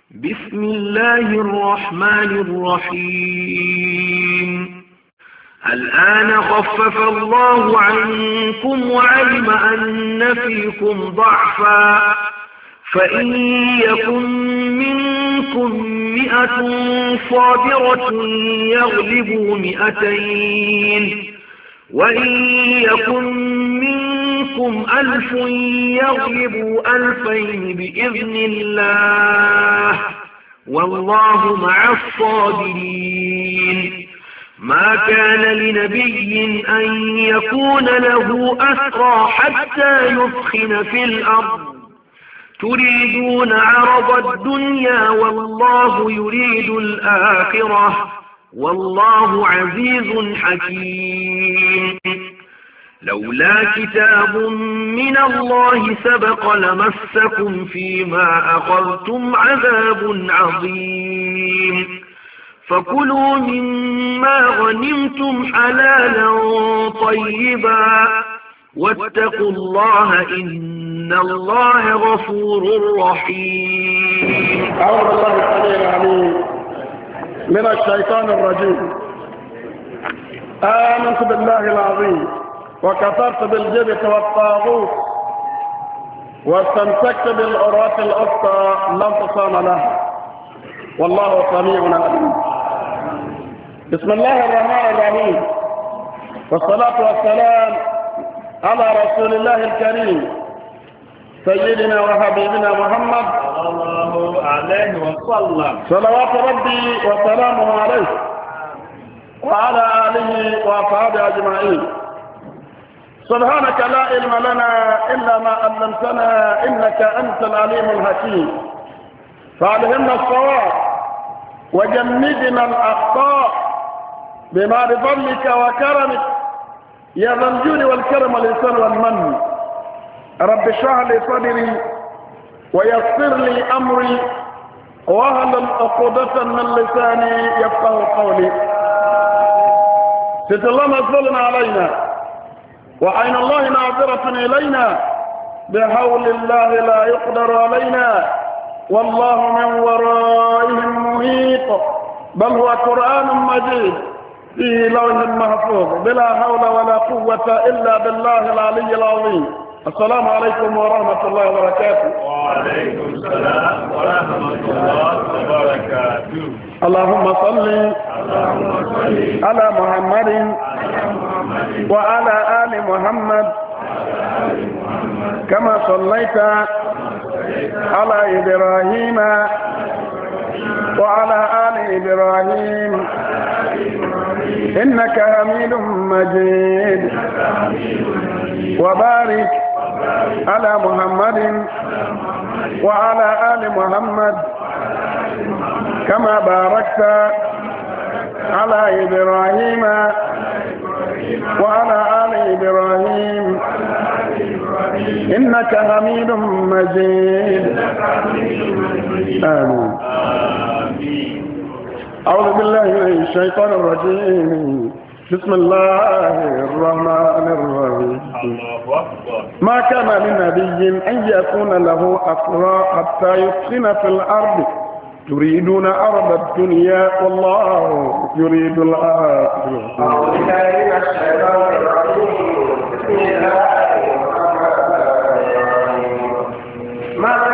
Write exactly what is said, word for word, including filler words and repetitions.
بسم الله الرحمن الرحيم. الآن خفف الله عنكم وعلم أن فيكم ضعفا، فإن يكن منكم مئة صابرة يغلبوا مئتين، وإن يكن منكم ألف يغلبوا ألفين بإذن الله، والله مع الصابرين. ما كان لنبي أن يكون له أسرى حتى يثخن في الأرض، تريدون عرض الدنيا والله يريد الآخرة، والله عزيز حكيم. لولا كتاب من الله سبق لمسكم فيما أخذتم عذاب عظيم، فكلوا مما غنمتم حلالا طيبا، واتقوا الله إن الله غفور رحيم. أعوذ بالله السميع العليم من الشيطان الرجيم. آمنت بالله العظيم وكفرت بالجبت والطاغوت واستمسكت بالعروة الأفقى لا انفصام لها، والله سميع عليم. بسم الله الرحمن الرحيم، والصلاة والسلام على رسول الله الكريم سيدنا وحبيبنا محمد صلى الله عليه وسلم، صلوات ربي وسلامه عليه وعلى آله وأصحابه أجمعين. سبحانك لا علم لنا إلا ما علمتنا إنك أنت العليم الحكيم، فألهمنا الصواب وجنبنا الأخطاء بما بفضلك وكرمك يا ذا الجود والكرم والإحسان والمن. رب اشرح لي صدري ويسر لي أمري واهلل عقدة من لساني يفقه قولي. ست الله مسؤول علينا وعين الله ناظرة إلينا، بحول الله لا يقدر علينا، والله من ورائهم محيط، بل هو قرآن مجيد فيه لوح محفوظ، بلا حول ولا قوة إلا بالله العلي العظيم. السلام عليكم ورحمة الله وبركاته. وعليكم السلام ورحمة الله وبركاته. اللهم صل على محمد وعلى آل محمد كما صليت على إبراهيم وعلى آل إبراهيم إنك حميد مجيد، وبارك على محمد وعلى آل محمد كما باركت على إبراهيم وعلى آل إبراهيم إنك حميد مجيد. آمين. أعوذ بالله من الشيطان الرجيم. بسم الله الرحمن الرحيم. ما كان لنبي أن يكون له أسرى حتى يثخن في الأرض، تريدون أرض الدنيا والله يريد الآخرة. أعوذ بالله من الشيطان الرجيم. بسم الله الرحمن الرحيم. ما